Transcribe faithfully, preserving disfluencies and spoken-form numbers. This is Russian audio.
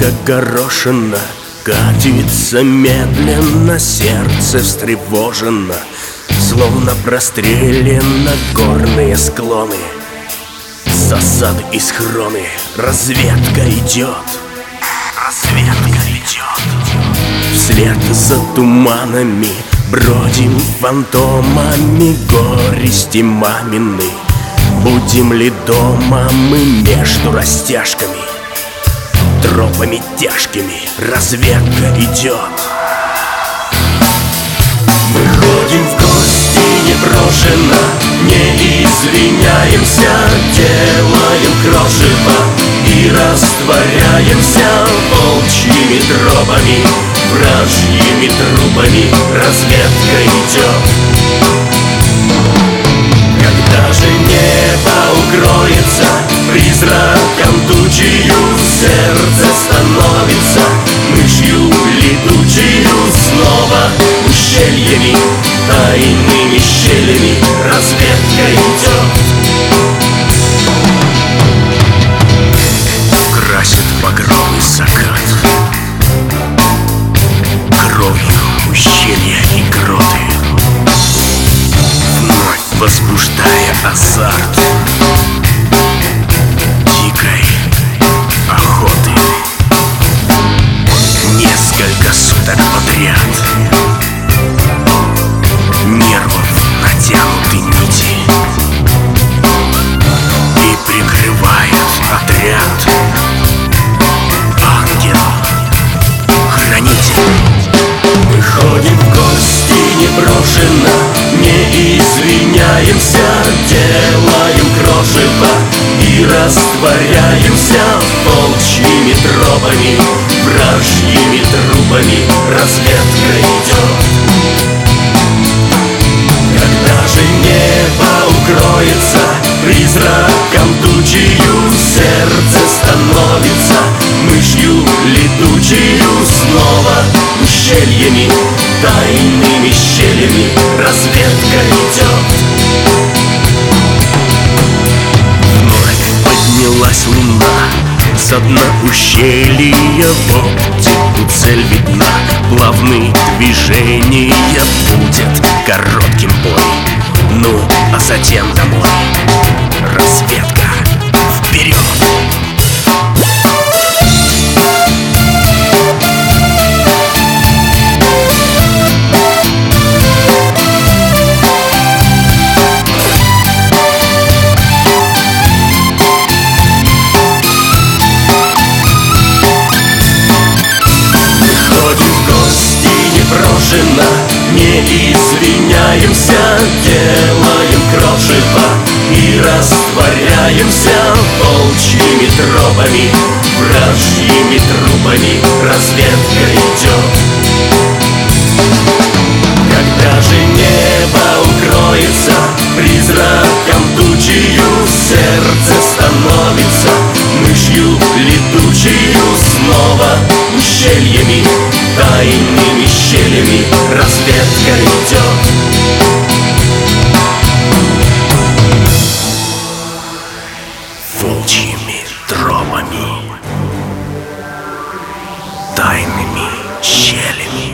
как горошина, катится медленно, сердце встревожено, словно прострелено горные склоны. Засады и схроны, разведка идет, разведка идет. Вслед за туманами бродим фантомами горести мамины. Будем ли дома мы между растяжками, тропами тяжкими разведка идет. Мы ходим в гости непрошено, не извиняемся, делаем крошево и растворяемся волчьими тропами, вражьими трубами разведка идет. Когда же небо укроется призраком тучью, сердце становится мышью летучую. Снова ущельями, тайными щелями разведка идет. Красит багровый закат кровью ущелья и гроты, вновь возбуждая азарт дикой охоты. Несколько суток подряд нервов натянуты нити, и прикрывает отряд ангел-хранитель. Мы ходим в гости непрошено, не извиняемся, делаем крошево и растворяемся волчьими тропами, вражьими трубами разведка идет. Когда же небо укроется призраком тучью, сердце становится мышью летучую. Снова ущельями, тайными щелями разведка идет. Вновь поднялась луна со дна ущелья, в оптику цель видна, плавные движения будет коротким бой. Ну, а затем домой разведка вперед. Не извиняемся, делаем крошево и растворяемся волчьими тропами, вражьими трубами разведка идет. Когда же небо укроется призраком тучью, сердце становится мышью летучую. Снова ущельями, тайными щелями разведка идет. Волчьими тропами, тайными щелями